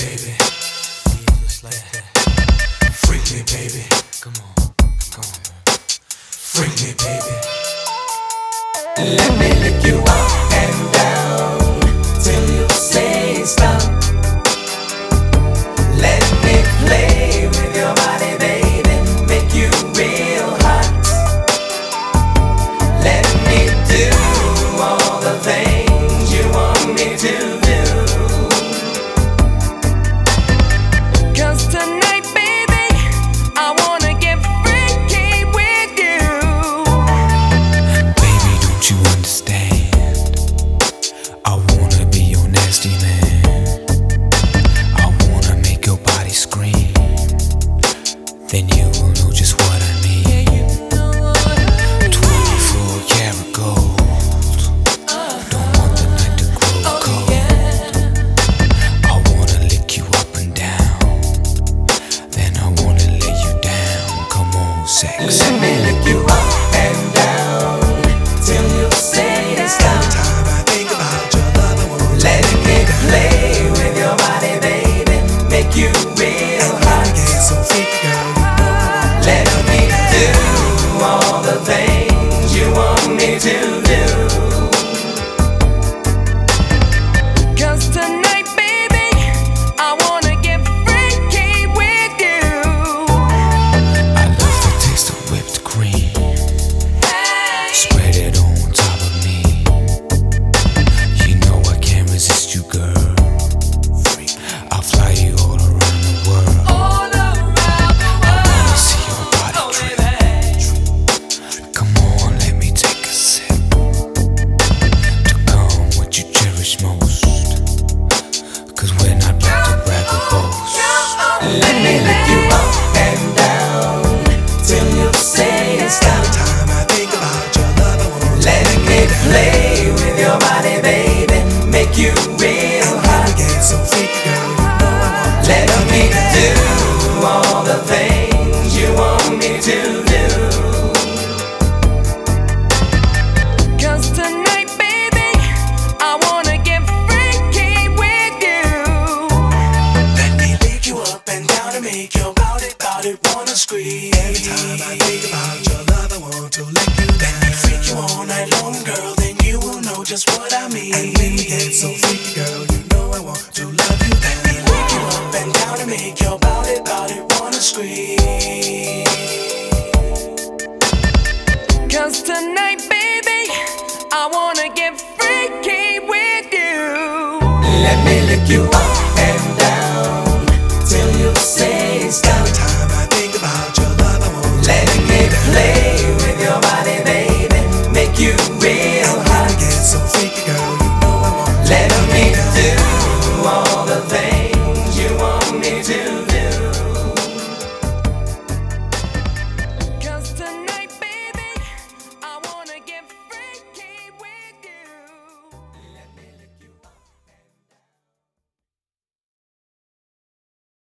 baby. Yeah, just like that. Freak me, baby. Come on, come on. Freak me, baby. Let me lick you up and down till you say stop. Let me play with your body, baby, make you real hot. Let me do all the things you want me to do. 'Cause tonight, baby, I wanna get freaky with you. Baby, don't you understand? I wanna be your nasty man. I wanna make your body scream. Then you will know just what I mean. 24 karat gold. Don't want the night to grow cold. I wanna lick you up and down. Then I wanna lay you down. Come on, sex. Let me lick you up and down till you say stop. Time I think about your love, I want to Let me play with your body, baby, make you real hot. get so freaky, girl. You know I want Let me do all the things you want me to do. 'Cause tonight, baby, I wanna get freaky with you. I love the taste of whipped cream. Spread it on top of me. You know I can't resist you, girl. I'll fly you all around the world. All around the I wanna see your body drip. Come on, let me take a sip to come what you cherish most. 'Cause we're not back to brag or boast. Let me lick you up and down till you say stop. time I think about your love, I want to Let me play with your body, baby, make you real hot. get so freaky, girl. You know I want Let me do all the things you want me to do. 'Cause tonight, baby, I wanna get freaky with you. Let me lick you up and down and make your body wanna scream. Every time I think about your love, I want to lick you down. Let me freak you all night long, girl, then you will know just what I mean. And when we get so freaky, girl, you know I want to love you. Let me lick you up and down and make your body wanna scream. 'Cause tonight, baby, I wanna get freaky with you. Let me lick you up